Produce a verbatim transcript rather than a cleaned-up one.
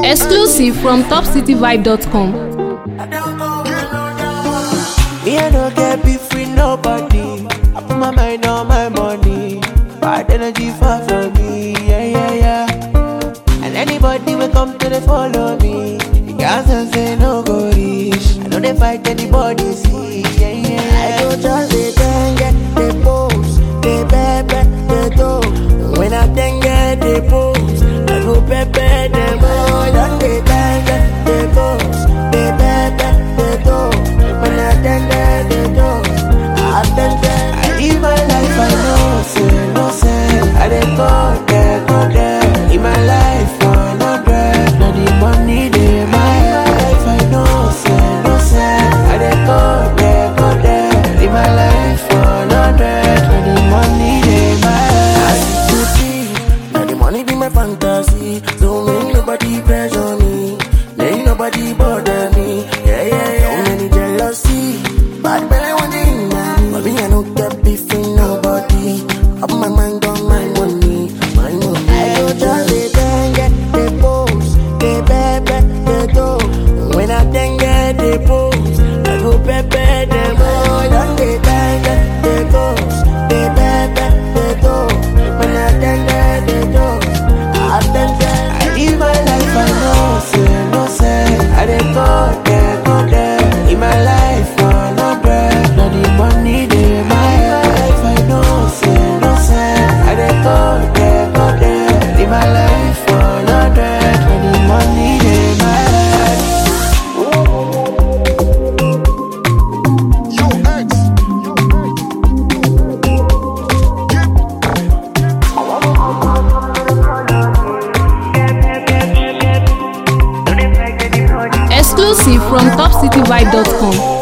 Exclusive from top city vibe dot com. Me, I don't get beef with nobody. I put my mind on my money. Bad energy far from me, yeah, yeah, yeah. And anybody will come to the follow me. The girls say no go reach. I know they fight anybody, see, yeah, yeah. I don't just they can get the pose, they pepe, they do. When I then get the pose, I go pepe them all. Don't they can get the pose, they pepe, they do. When I then get the do, I then get. I live my life, I know, say, no say. I dey go there, go there. In my life, for no bread, no the money, they my life, I know, say, no say. I dey go there, go there. In my life, for no bread, no the money, they my life. I used to see, now the money be my fantasy. So make nobody pressure me, make nobody bother me. Yeah, yeah, yeah. So many jealousy, bad belly one thing, man. But me, I don't get beef with nobody. Up my mind on my money, my money. I don't just they then get the pose, they pepe, they do. When I then get the pose, I go pepe them all. Don't they then get the pose, they pepe, they do. When I then get the do, I then get. I live my life, I know, say, no say. I dey go there, go there. In my life, for no bread, no the money, they my life, I know, say, no say. I dey go there, go there. In my life, for no bread, no the money, they my life. Yo, X. Exclusive from top city vibe dot com.